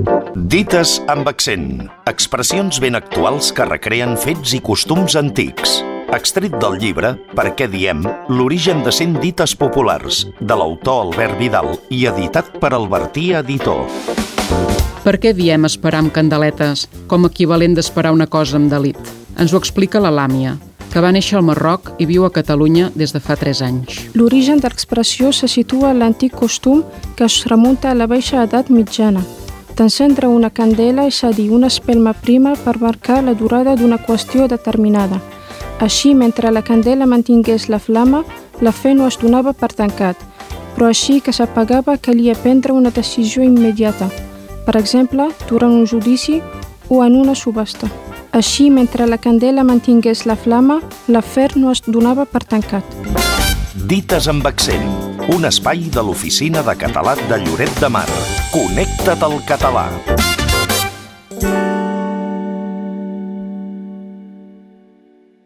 Dites amb accent. Expressions ben actuals que recreen fets i costums antics. Extret del llibre Per què diem? L'origen de 100 dites populars, de l'autor Albert Vidal i editat per Albertí Editor. Per què diem esperar amb candeletes, com equivalent d'esperar una cosa amb delit? Ens ho explica la Làmia, que va néixer al Marroc i viu a Catalunya des de fa 3 anys. L'origen de l'expressió se situa en l'antic costum que es remunta a la baixa edat mitjana, d'encendre una candela és a dir, una espelma prima per marcar la durada d'una qüestió determinada. Així, mentre la candela mantingués la flama, l'afer no es donava per tancat, però així que s'apagava calia prendre una decisió immediata, per exemple, durant un judici o en una subhasta. Així, mentre la candela mantingués la flama, l'afer no es donava per tancat. Dites amb accent, un espai de l'Oficina de Català de Lloret de Mar. Connecta't al català.